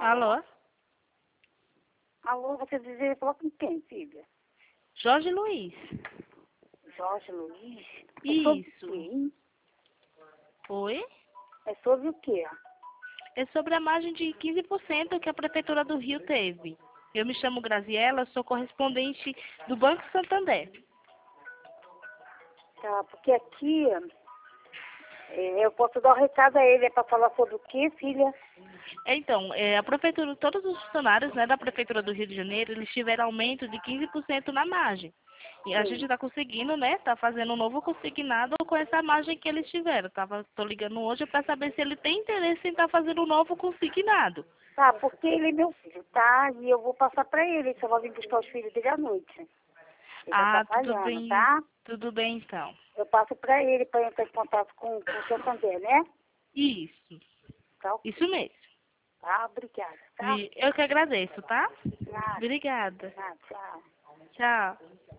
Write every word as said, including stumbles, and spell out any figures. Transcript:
Alô? Alô, você deseja falar com quem, filha? Jorge Luiz. Jorge Luiz? É sobre Isso. o quê, hein? Oi? É sobre o quê? É sobre a margem de quinze por cento que a Prefeitura do Rio teve. Eu me chamo Graziela, sou correspondente do Banco Santander. Tá, porque aqui é, eu posso dar um recado a ele. É para falar sobre o quê, filha? Então, é, a Prefeitura, todos os funcionários, né, da Prefeitura do Rio de Janeiro, eles tiveram aumento de quinze por cento na margem. E a Sim. gente está conseguindo, né, tá fazendo um novo consignado com essa margem que eles tiveram. Tava, tô ligando hoje para saber se ele tem interesse em estar fazendo um novo consignado. Tá, porque ele é meu filho, tá? E eu vou passar para ele. Ele só vai vir buscar os filhos dele à noite. Ele Ah, tá tudo trabalhando, bem, tá? tudo bem então. Eu passo para ele para entrar em contato com, com o Santander, né? Isso, Tá, ok. isso mesmo. Tá, obrigada, tá? E eu que agradeço, tá? Nada, Obrigada. nada, tchau. Tchau.